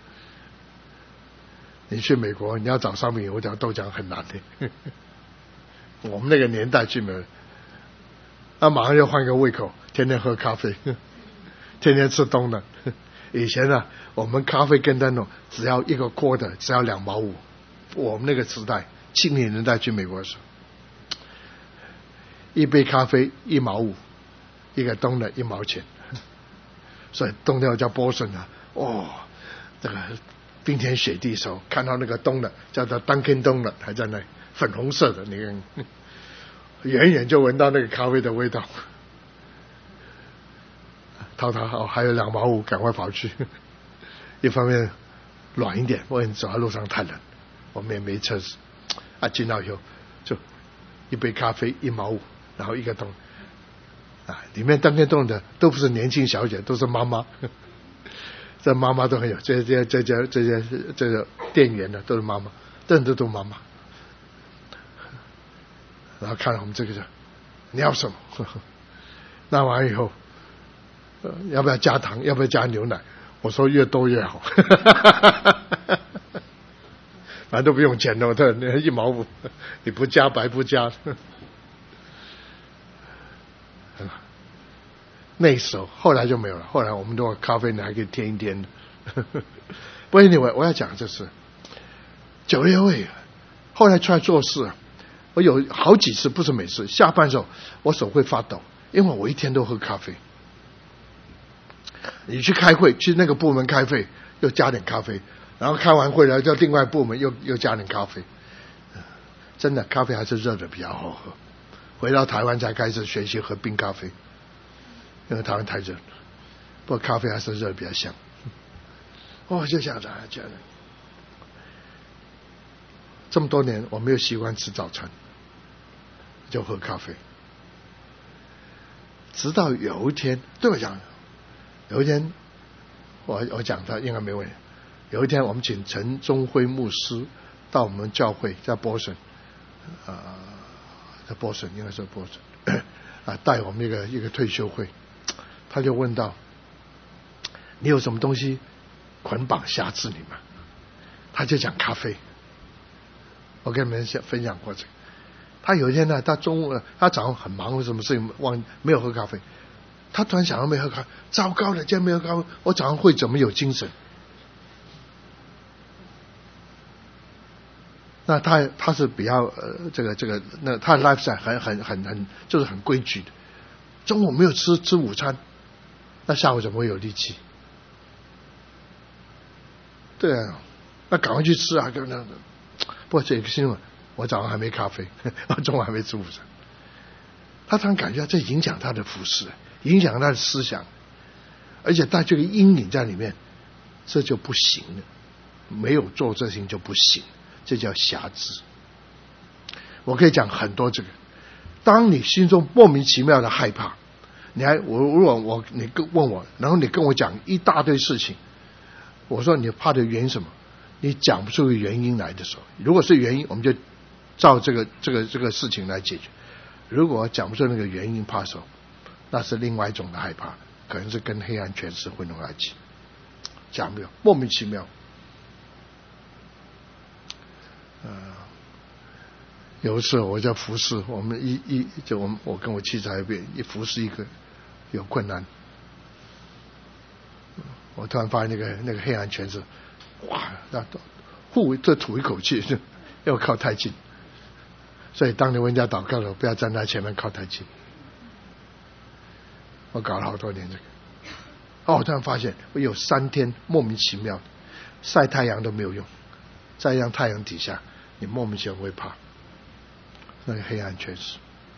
你去美国，你要找烧饼、油条、豆浆很难的。我们那个年代去美国，马上就换个胃口，天天喝咖啡，天天吃冬的。以前呢，我们咖啡跟灯笼只要1个quarter，只要2毛5。我们那个时代，70年代去美国的时候，一杯咖啡1毛5，一个冬的1毛钱。所以冬天我叫波士啊，这个冰天雪地的时候，看到那个冬的叫做 Dunkin' Donut 还在那粉红色的，你看远远就闻到那个咖啡的味道。淘还有2毛5，赶快跑去。一方面暖一点，我走在路上太冷，我们也没车子进到以后就一杯咖啡1毛5，然后一个冬。里面Dunkin' Donut都不是年轻小姐，都是妈妈。这妈妈都很有，这些店员呢都是妈妈，都妈妈。然后看了我们这个你要什么？拿完以后，要不要加糖？要不要加牛奶？我说越多越好。反正都不用钱的，1毛5，你不加白不加。那时候，后来就没有了。后来我们都咖啡呢还可以添一添的。不过anyway，我要讲就是久了以后，后来出来做事，我有好几次，不是每次，下班的时候我手会发抖，因为我一天都喝咖啡。你去开会，去那个部门开会，又加点咖啡，然后开完会了叫另外部门又加点咖啡。真的，咖啡还是热的比较好喝。回到台湾才开始学习喝冰咖啡。因为台湾太热了，不过咖啡还是热比较香。就想着觉得这么多年我没有习惯吃早餐，就喝咖啡。直到有一天，对我讲， 有一天，我讲他应该没问题。有一天我们请陈宗辉牧师到我们教会，在波士，在波士应该是波士带我们一个退休会，他就问到：你有什么东西捆绑辖制你吗？他就讲咖啡。我跟你们分享过这个。他有一天呢，他早上很忙，什么事情没有喝咖啡。他突然想到没喝咖啡，糟糕了，今天没喝咖啡，我早上会怎么有精神？那他是比较这个，那他的 lifestyle 很就是很规矩的。中午没有吃午餐，那下午怎么会有力气？对啊，那赶快去吃啊！不过这个新闻，我早上还没咖啡，我中午还没吃午餐。他突然感觉这影响他的服事，影响他的思想，而且带这个阴影在里面，这就不行了。没有做这事情就不行，这叫辖制。我可以讲很多这个。当你心中莫名其妙的害怕，你问我，然后你跟我讲一大堆事情，我说你怕的原因什么？你讲不出个原因来的时候，如果是原因，我们就照这个事情来解决。如果讲不出那个原因怕的时候，那是另外一种的害怕，可能是跟黑暗权势混同在一起。讲没有？莫名其妙。有一次我在服侍，我们我跟我妻子还一服侍一个有困难，我突然发现那个黑暗权势，哇，这吐一口气，要靠太近。所以当你为人家祷告了，不要站在前面靠太近。我搞了好多年这个。我突然发现我有3天莫名其妙晒太阳都没有用，在太阳底下你莫名其妙会怕那个黑暗权势。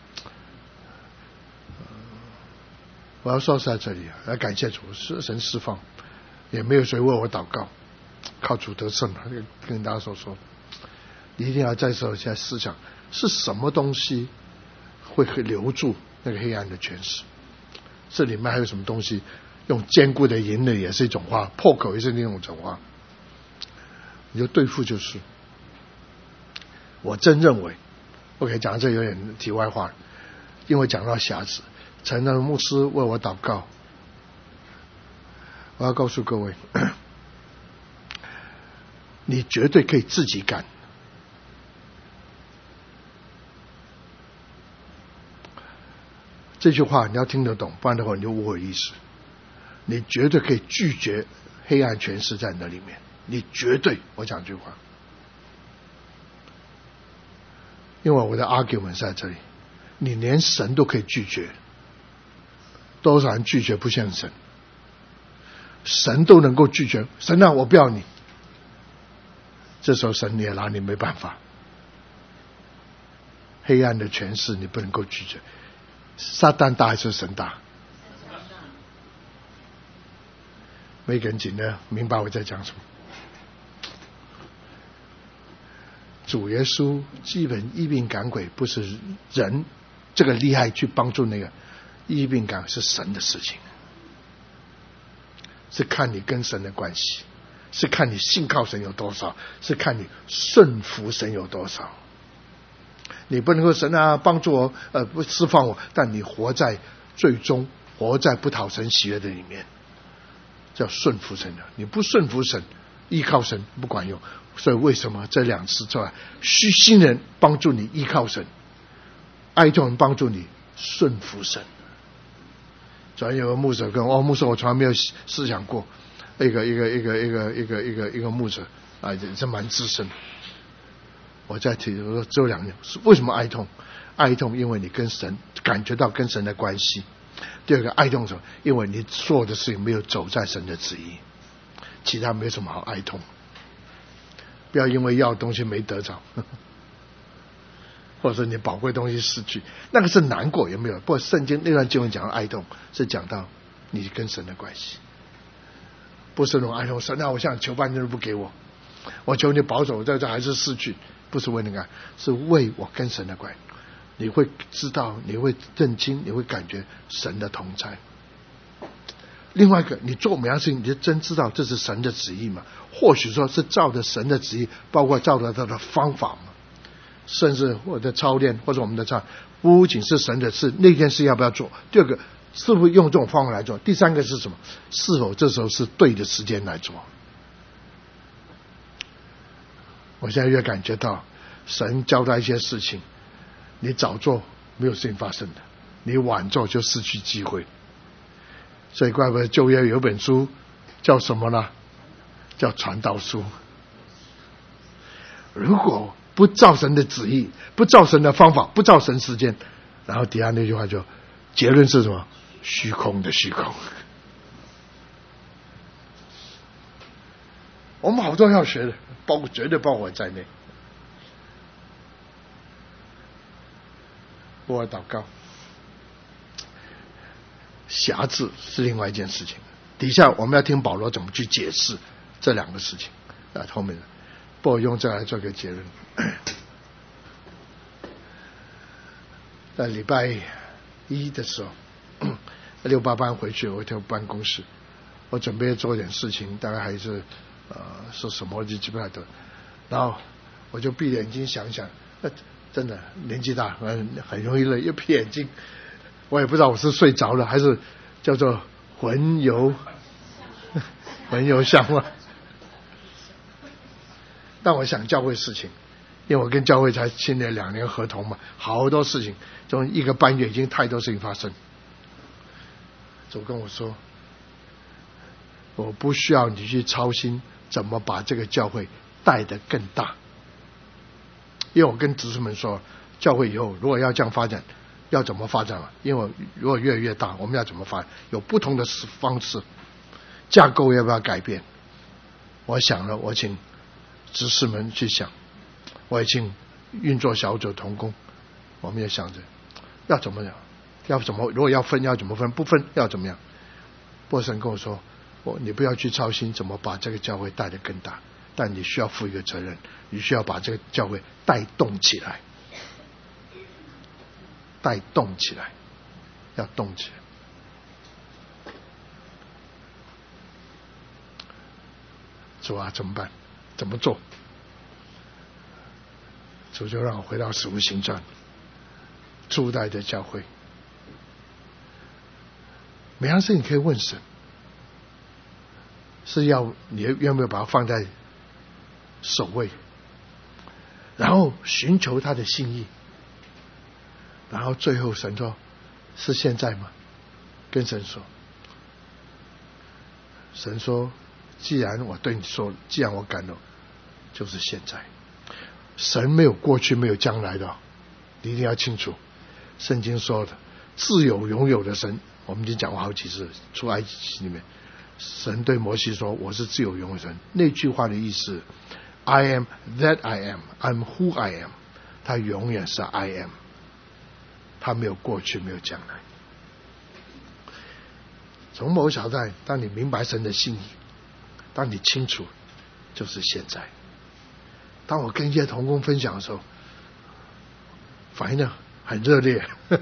我要说是在这里要感谢主，神释放，也没有谁为我祷告，靠主得胜跟大家说，你一定要在时在思想是什么东西会留住那个黑暗的权势。这里面还有什么东西用坚固的营垒也是一种话，破口也是另一种话，你就对付就是。我真认为 OK 讲这有点题外话，因为讲到瑕疵，陈的牧师为我祷告，我要告诉各位，你绝对可以自己干。这句话你要听得懂，不然的话你就误会意思。你绝对可以拒绝黑暗权势在那里面，你绝对，我讲句话，因为我的 argument 在这里，你连神都可以拒绝，多少人拒绝不像神，神都能够拒绝，神啊我不要你，这时候神也拿你没办法。黑暗的权势你不能够拒绝，撒旦大还是神大？没跟紧的明白我在讲什么。主耶稣基本医病赶鬼不是人这个厉害去帮助那个，医病赶鬼是神的事情，是看你跟神的关系，是看你信靠神有多少，是看你顺服神有多少。你不能说神啊帮助我不释放我，但你活在最终活在不讨神喜悦的里面，叫顺服神的。你不顺服神依靠神不管用。所以为什么这2次出来，虚心人帮助你依靠神，爱众人帮助你顺服神。昨天有个牧者跟我牧者我从来没有思想过，一个牧者也是蛮资深。我在提我说只有2年，为什么哀痛？哀痛因为你跟神感觉到跟神的关系。第二个哀痛什么？因为你做的事情没有走在神的旨意，其他没什么好哀痛。不要因为要的东西没得着，或者说你宝贵东西失去，那个是难过也没有。不过圣经那段经文讲到哀痛，是讲到你跟神的关系，不是那种哀痛。神啊，我向你求半天都不给我，我求你保守，在这还是失去，不是为那个，是为我跟神的关系。你会知道，你会认清，你会感觉神的同在。 另外一个，你做每样事情，你就真知道这是神的旨意嘛？或许说是照着神的旨意，包括照着他的方法嘛，甚至我的操练或者我们的唱，不仅是神的事，那件事要不要做？第二个，是不是用这种方法来做？第三个是什么？是否这时候是对的时间来做？我现在越感觉到，神交代一些事情，你早做没有事情发生的，你晚做就失去机会。所以怪不得旧约有本书叫什么呢？叫传道书。如果不照神的旨意，不照神的方法，不照神时间，然后底下那句话就结论是什么？虚空的虚空。我们好多要学的，绝对包括我在内。我祷告，辖制是另外一件事情。底下我们要听保罗怎么去解释这两个事情后面不我用这来做个结论。在礼拜一的时候，688班回去，我到办公室，我准备做点事情，大概还是说什么我就记不太得。然后我就闭眼睛想想，真的年纪大，很容易累，一闭眼睛，我也不知道我是睡着了还是叫做魂游向外。但我想教会事情，因为我跟教会才签了2年合同嘛，好多事情，从1个半月已经太多事情发生。主跟我说，我不需要你去操心怎么把这个教会带得更大。因为我跟执事们说，教会以后如果要这样发展，要怎么发展啊？因为如果越来越大，我们要怎么发展？有不同的方式，架构要不要改变？我想了，我请执事们去想，我也请运作小组同工，我们也想着要怎么样，要怎么，如果要分要怎么分，不分要怎么样。波神跟我说，你不要去操心怎么把这个教会带得更大，但你需要负一个责任，你需要把这个教会带动起来，带动起来，要动起来。主啊，怎么办？怎么做？主就让我回到使徒行传初代的教会，每样事你可以问神，是要你愿不愿意把它放在首位，然后寻求他的心意，然后最后神说是现在吗？跟神说，神说既然我对你说，既然我感动，就是现在。神没有过去没有将来的，你一定要清楚。圣经说的自有永有的神，我们已经讲过好几次，出埃及记里面神对摩西说我是自有永有的神，那句话的意思 I am that I am, I'm who I am， 他永远是 I am， 他没有过去没有将来。从某小代，当你明白神的心意，当你清楚，就是现在。当我跟一些同工分享的时候，反应呢很热烈。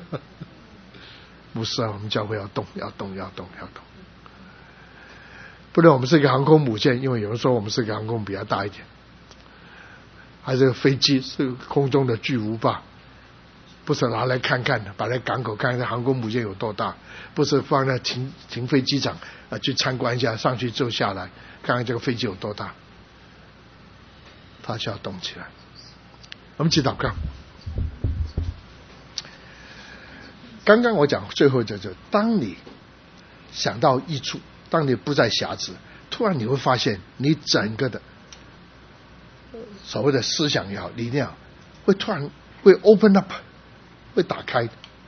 不是啊，我们教会要动，要动，要动，要动。不能我们是一个航空母舰，因为有人说我们是一个航空比较大一点，还是飞机是空中的巨无霸，不是拿来看看的，把那港口看看航空母舰有多大，不是放在停飞机场去参观一下，上去之后下来看看这个飞机有多大。它需要动起来。我们一起祷告。刚刚我讲最后就是当你想到益处，当你不再辖制，突然你会发现你整个的所谓的思想也好，理念会突然会 open up， 会打开，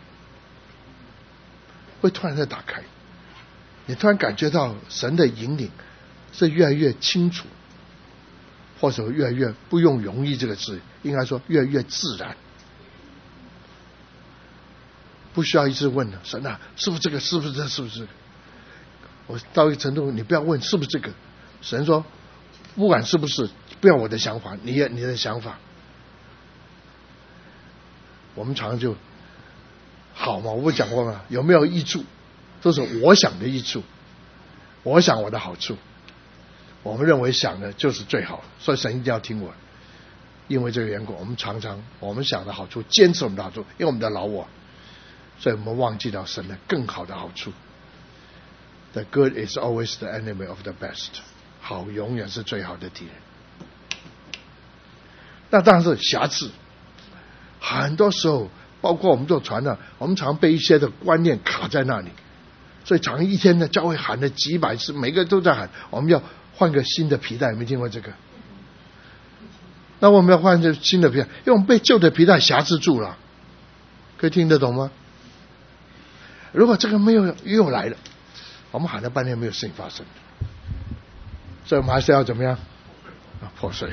会突然在打开。你突然感觉到神的引领是越来越清楚，或者越来越不用容易这个字，应该说越来越自然，不需要一直问了，神啊，是不是这个？是不是这？是不是这个？我到一个程度，你不要问是不是这个，神说不管是不是，不要我的想法，你的想法。我们常常就好嘛，我不讲过吗？有没有益处？都是我想的益处， 我想我的好处，我们认为想的就是最好，所以神一定要听我。因为这个缘故，我们常常我们想的好处，坚持我们的好处，因为我们的老我，所以我们忘记了神的更好的好处。The good is always the enemy of the best. 好永远是最好的敌人。那当然是瑕疵。很多时候，包括我们做传道，我们常被一些的观念卡在那里，所以常一天的教会喊了几百次，每个都在喊，我们要换个新的皮带，有没有听过这个？那我们要换这新的皮带，因为我们被旧的皮带辖制住了，可以听得懂吗？如果这个没有又来了，我们喊了半天没有事情发生，所以我们还是要怎么样？破碎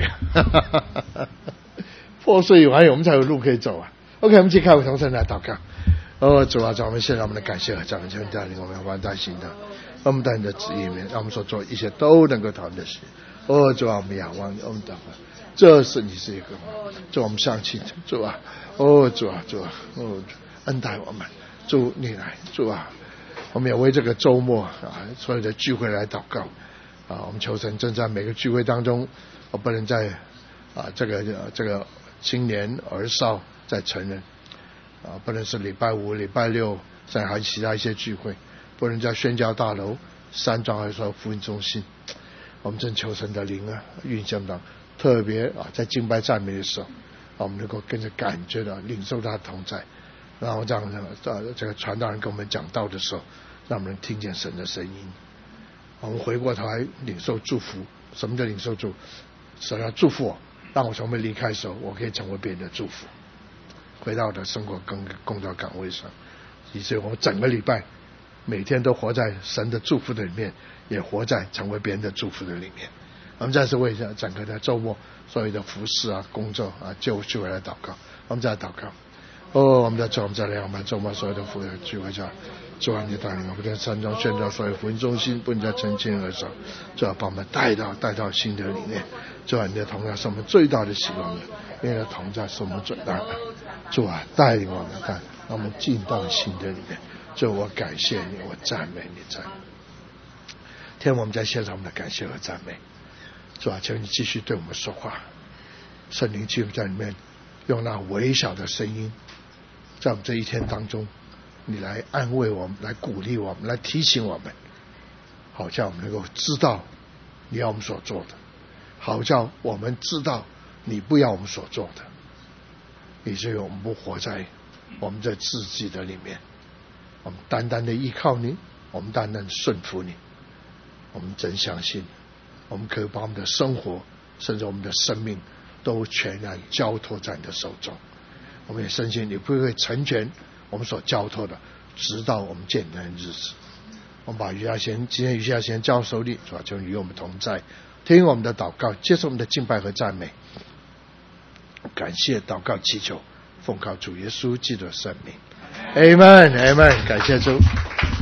破碎完我们才有路可以走啊。 OK， 我们一起开口同声来祷告。主啊，主，我们现在我们的感谢和赞美，求你带领我们完带行的，让我们在你的旨意里面，让我们所做一切都能够讨你的喜。主啊，我们仰望你，我们祷告，这是你是一个主，我们相信主啊，主啊，主啊，恩待我们，主你来，主啊，我们也为这个周末所有的聚会来祷告我们求神正在每个聚会当中，我不能在这个青年儿少在成人不能是礼拜五礼拜六在还有其他一些聚会，不能在宣教大楼山庄还是说福音中心，我们正求神的灵运行到，特别在敬拜赞美的时候我们能够跟着感觉到领受他的同在，然后让这个传道人跟我们讲道的时候，让我们听见神的声音，我们回过头来领受祝福。什么叫领受祝福？神要祝福我，让我从没离开的时候，我可以成为别人的祝福，回到我的生活跟工作岗位上，以至于我整个礼拜每天都活在神的祝福的里面，也活在成为别人的祝福的里面。我们再次为整个的周末所有的服事工作就回来祷告。我们再祷告。我们在主，我们在来我们周末所有的福音聚会上，主啊，你带领我们在山庄宣召所有福音中心，不能再成千而少，主啊，把我们带到新的里面。主啊，你的同在是我们最大的希望的，因为你的同在是我们最大的。主啊，带领我们让我们进到新的里面。主，我感谢你，我赞美你，赞美。天，我们在献上我们的感谢和赞美。主啊，求你继续对我们说话，圣灵继续在里面用那微小的声音，在我们这一天当中，你来安慰我们，来鼓励我们，来提醒我们，好像我们能够知道你要我们所做的，好像我们知道你不要我们所做的，以至于我们不活在我们的自己的里面，我们单单的依靠你，我们单单顺服你，我们真相信我们可以把我们的生活甚至我们的生命都全然交托在你的手中。我们也深信你不会成全我们所交托的，直到我们见你的日子。我们把今天余下先交手里，主要求你与我们同在，听我们的祷告，接受我们的敬拜和赞美，感谢祷告祈求，奉靠主耶稣基督的圣名， Amen Amen， 感谢主。